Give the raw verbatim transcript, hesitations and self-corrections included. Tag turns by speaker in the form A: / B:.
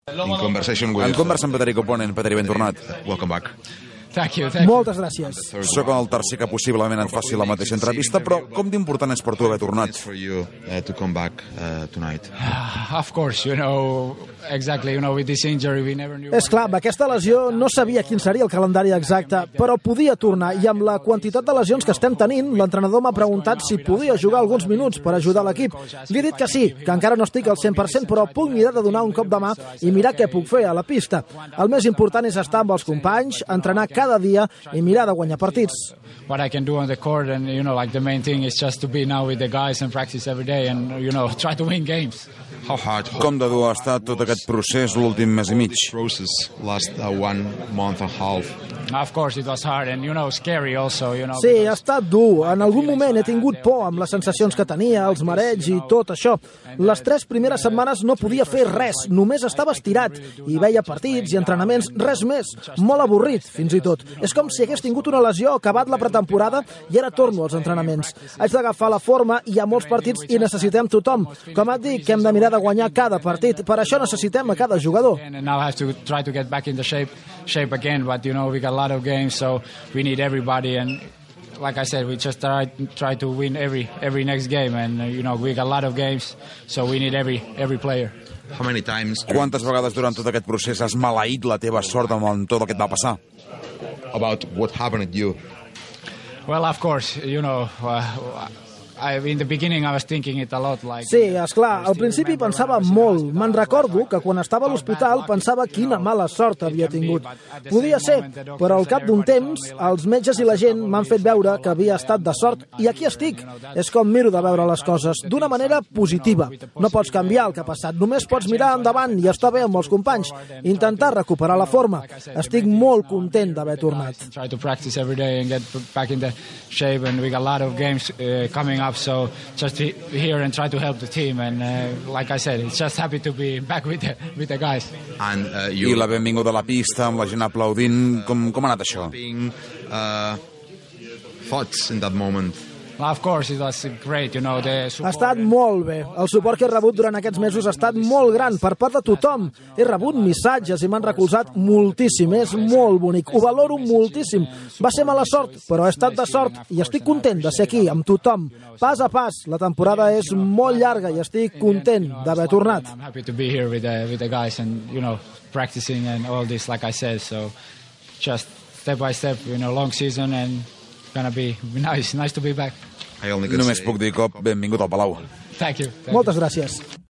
A: In conversation with...
B: En conversa amb Federico Ponen, Petri, ben tornat.
A: Welcome back.
C: Thank you, thank you.
D: Moltes gràcies.
B: Soc el tercer que possiblement et faci la mateixa entrevista, però com d'important és per tu haver tornat?
A: For you uh, to come back uh, tonight.
C: Of course, you know, exactly, you know, with this injury we never knew.
D: És clar, amb aquesta lesió no sabia quin seria el calendari exacte, però podia tornar, i amb la quantitat de lesions que estem tenint, l'entrenador m'ha preguntat si podia jugar alguns minuts per ajudar l'equip. Li he dit que sí, que encara no estic al cent per cent, però puc mirar de donar un cop de mà i mirar què puc fer a la pista. El més important és estar amb els companys, entrenar cada dia i mirar de guanyar partits.
C: What I can do on the court, and you know, like the main thing is just to be now with the guys and practice every day and you know, try to win games.
A: How hard?
B: Com de dur ha estat tot aquest procés l'últim mes i mig?
A: Process last uh, one month and a half.
C: Of course it was hard and you know, scary also, you know.
D: Sí, ha estat dur. En algun moment he tingut por amb les sensacions que tenia, els marets i tot això. Les tres primeres setmanes no podia fer res, només estava estirat i veia partits i entrenaments, res més. Molt avorrit, fins i tot. És com si hagués tingut una lesió, acabat la pretemporada i ara torno als entrenaments. Haig d'agafar la forma, hi ha molts partits i necessitem tothom. Com et dic, que hem de mirar de guanyar cada partit. Per això necessitem a cada jugador.
C: And now I have to try to get back in the shape shape again, but you know, we got a lot of games, so we need everybody, and like I said, we just try try to win every every next game, and uh, you know, we got a lot of games, so we need every every player.
A: How many times?
B: Quantes vegades durant tot aquest procés has maleït la teva sort amb tot el que et va passar?
A: About what happened to you?
C: Well, of course, you know, uh, I, in the beginning I was thinking it a lot, like...
D: Sí, esclar, al principi pensava molt. Me'n recordo que quan estava a l'hospital pensava quina mala sort havia tingut. Podia ser, però al cap d'un temps els metges i la gent m'han fet veure que havia estat de sort i aquí estic. És com miro de veure les coses, d'una manera positiva. No pots canviar el que ha passat, només pots mirar endavant i estar bé amb els companys, intentar recuperar la forma. Estic molt content d'haver tornat.
C: Try to practice every day and get back in the shape, and we got a lot of games uh, coming up, so just here and try to help the team, and uh, like I said, it's just happy to be back with the, with the guys.
A: And uh, you...
B: I la benvinguda a la pista, amb la gent aplaudint, com, com ha anat això?
A: Uh, thoughts in that moment?
C: Of course, it was great, you know, the support...
D: Ha estat molt bé. El suport que he rebut durant aquests mesos ha estat molt gran per part de tothom. He rebut missatges i m'han recolzat moltíssim. És molt bonic. Ho valoro moltíssim. Va ser mala sort, però he estat de sort i estic content de ser aquí amb tothom. Pas a pas. La temporada és molt llarga i estic content d'haver tornat.
C: I'm happy to be here with the, with the guys and, you know, practicing and all this, like I said. So just step by step, you know, long season and gonna be nice, nice to be back.
B: Només puc dir cop benvingut al Palau.
C: Thank you. Thank
D: Moltes gràcies.